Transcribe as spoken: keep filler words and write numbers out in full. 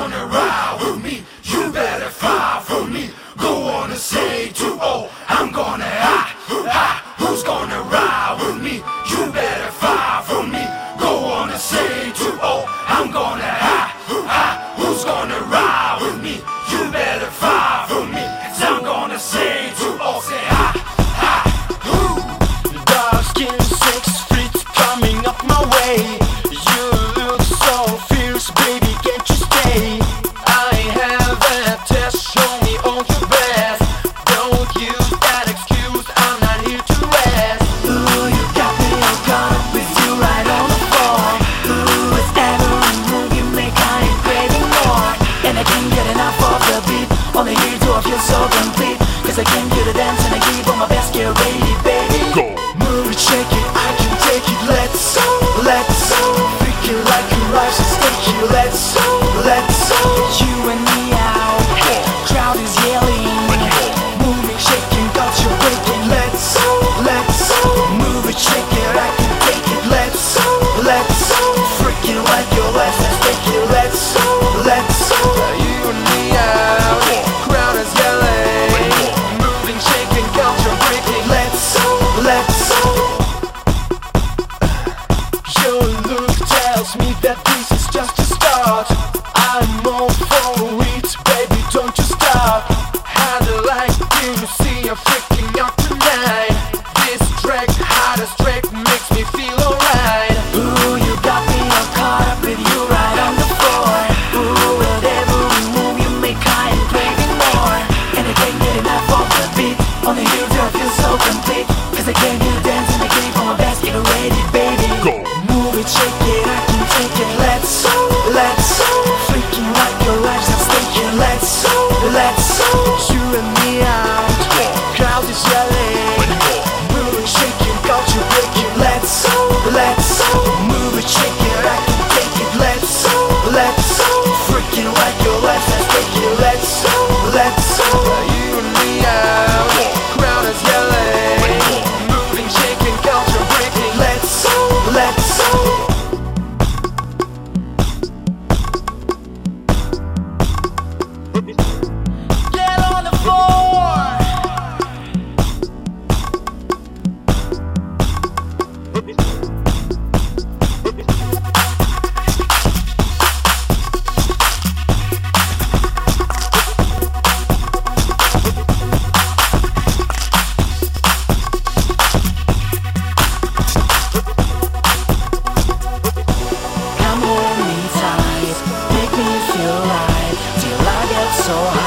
gonna ride with me? You better fight for me. Go on and say to all, I'm gonna ha, ha. Who's gonna ride with me? You better fight for me. Go on and say to all, I'm gonna ha, ha. Who's gonna ride with me? You better fight for me. 'Cause I'm gonna say to all, say ha, ha, who? Dark skin, six feet coming up my way. You look so fierce, baby, can't you stay? I have a test, show me all your best. Don't use that excuse, I'm not here to rest. Ooh, you got me all caught up with you right on the floor. Ooh, it's every move you make, I ain't craving more. And I can't get enough of the beat. Only here to I feel so complete. 'Cause I came here to dance and I give all my best, get ready, baby. Go! Move it, shake it, I can take it. Let's go, let's go. Freak it like your life's at stake here. Let's go, let's go. You and me out, crowd is yelling. Moving, shaking, got you breaking. Let's go, let's go. Move it, shake it, I can take it. Let's go, let's go. Freak it like your life's at stake here. Let's go, let's go. You and me out, crowd is yelling. Moving, shaking, culture breaking. Let's go, let's go. Your look tells me that this is just a start. I'm all for it, baby, don't you stop. I'd like to see you freaking out tonight. This track, hottest track, makes me feel alright. Ooh, you got me all caught up with you right on the floor. Ooh, with every move you make, I am craving more. And I can't get enough of the beat. Only here do I feel so complete. 'Cause I came here to dance and I gave all my best, get ready, baby. Go! Move it, shake it, I can take it. Let's go, let's go. Freaking like your life's at stake here. Let's go, let's go. You and me out, crowd is yelling. Moving, shaking, culture breaking. Let's go, let's go. Move it, shake it, I can take it. Let's go, let's go. Freaking like your life's at stake here. Let's go, let's go. You and me out, crowd is yelling. Moving, shaking, culture breaking. Let's go, let's go. Get on the floor. Come hold me tight, make me feel right till I get so high.